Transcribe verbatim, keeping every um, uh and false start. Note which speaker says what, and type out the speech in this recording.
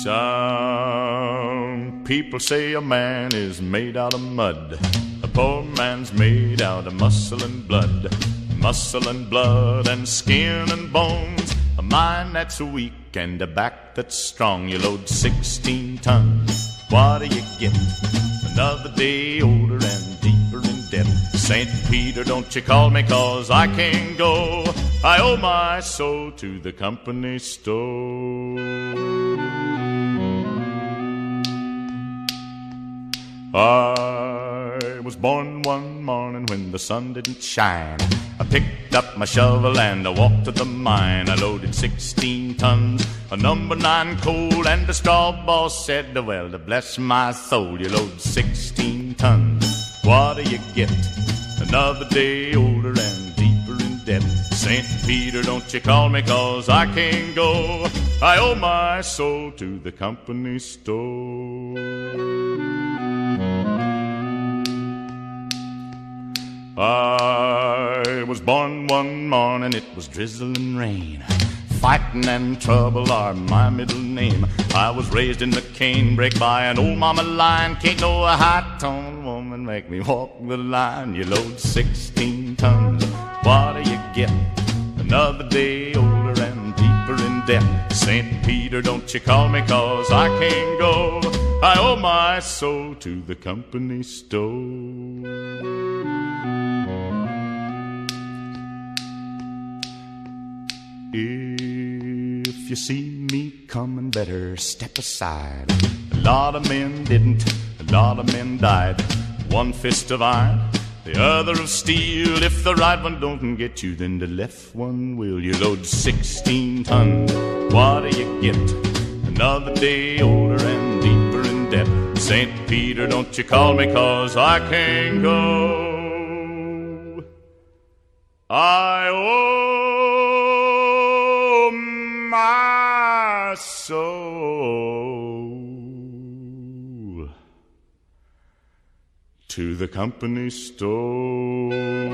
Speaker 1: Some people say a man is made out of mud. A poor man's made out of muscle and blood. Muscle and blood and skin and bones. A mind that's weak and a back that's strong. You load sixteen tons, what do you get? Another day older and deeper in debt. Saint Peter, don't you call me, 'cause I can't go. I owe my soul to the company store. I was born one morning when the sun didn't shine. I picked up my shovel and I walked to the mine. I loaded sixteen tons of number nine coal, and the straw boss said, well, to bless my soul, you load sixteen tons, what do you get? Another day older and deeper in debt. Saint Peter, don't you call me, 'cause I can't go. I owe my soul to the company store. I was born one morning, it was drizzling rain. Fighting and trouble are my middle name. I was raised in the canebrake by an old mama lion. Can't no high-toned woman make me walk the line. You load sixteen tons, what do you get? Another day older and deeper in debt. Saint Peter, don't you call me, 'cause I can't go. I owe my soul to the company store. If you see me coming, better step aside. A lot of men didn't, a lot of men died. One fist of iron, the other of steel. If the right one don't get you, then the left one will. You load sixteen tons, what do you get? Another day older and deeper in debt. Saint Peter, don't you call me, 'cause I can't go. I owe my soul to the company store.